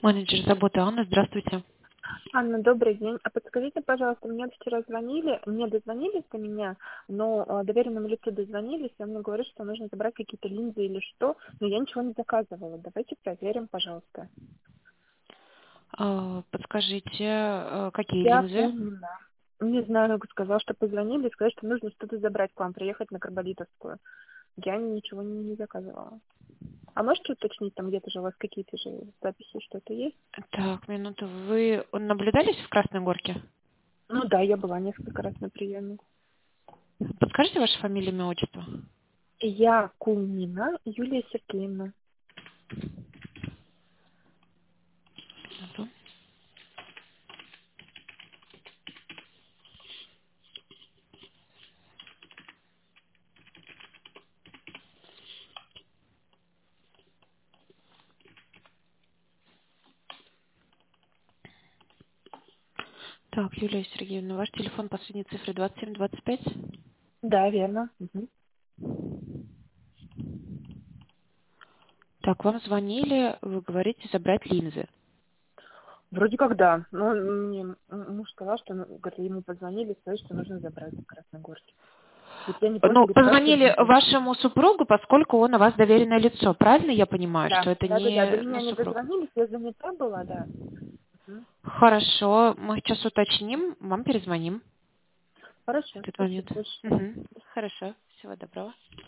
Менеджер заботы Анна, здравствуйте. Анна, добрый день. А подскажите, пожалуйста, мне вчера звонили, мне дозвонились до меня, но доверенному лицу дозвонились, и он мне говорит, что нужно забрать какие-то линзы или что, но я ничего не заказывала. Давайте проверим, пожалуйста. Подскажите, какие Я линзы? помню. Не знаю, сказал, что позвонили и сказали, что нужно что-то забрать к вам, приехать на Карболитовскую. Я ничего не заказывала. А можете уточнить, там где-то же у вас какие-то же записи, что-то есть? Так, минуту. Вы наблюдались в Красной Горке? Ну да, я была несколько раз на приеме. Подскажите ваше фамилию, имя, отчество? Я Кулнина Юлия Сергеевна. Минуту. Так, Юлия Сергеевна, ваш телефон, последние цифры 2725. Да, верно. Мгм. Так, вам звонили, вы говорите забрать линзы. Вроде как да. Но мне муж сказал, что говорит, ему позвонили, сказали, что нужно забрать в Красногорске. Вот я не помню, Ну, говорит, как позвонили соединить. вашему супругу, поскольку он у вас доверенное лицо. Правильно я понимаю, Да, что это да. До не меня не супруг? дозвонились, я занята была, да. Мгм. Хорошо, мы сейчас уточним, вам перезвоним Хорошо, в этот спасибо момент. большое. Мгм. Хорошо, всего доброго.